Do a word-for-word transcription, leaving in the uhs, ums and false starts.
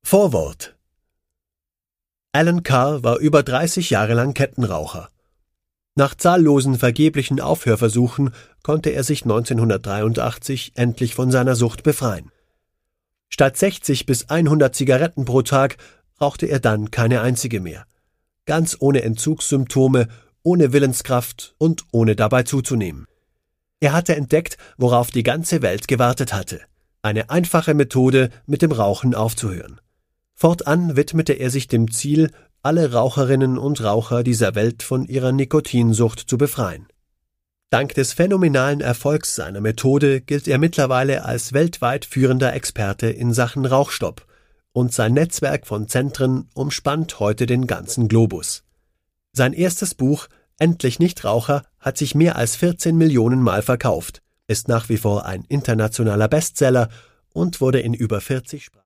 Vorwort: Alan Carr war über dreißig Jahre lang Kettenraucher. Nach zahllosen vergeblichen Aufhörversuchen konnte er sich neunzehnhundertdreiundachtzig endlich von seiner Sucht befreien. Statt sechzig bis hundert Zigaretten pro Tag rauchte er dann keine einzige mehr. Ganz ohne Entzugssymptome, ohne Willenskraft und ohne dabei zuzunehmen. Er hatte entdeckt, worauf die ganze Welt gewartet hatte: eine einfache Methode, mit dem Rauchen aufzuhören. Fortan widmete er sich dem Ziel, alle Raucherinnen und Raucher dieser Welt von ihrer Nikotinsucht zu befreien. Dank des phänomenalen Erfolgs seiner Methode gilt er mittlerweile als weltweit führender Experte in Sachen Rauchstopp, und sein Netzwerk von Zentren umspannt heute den ganzen Globus. Sein erstes Buch »Endlich Nichtraucher« hat sich mehr als vierzehn Millionen Mal verkauft, ist nach wie vor ein internationaler Bestseller und wurde in über vierzig Sprachen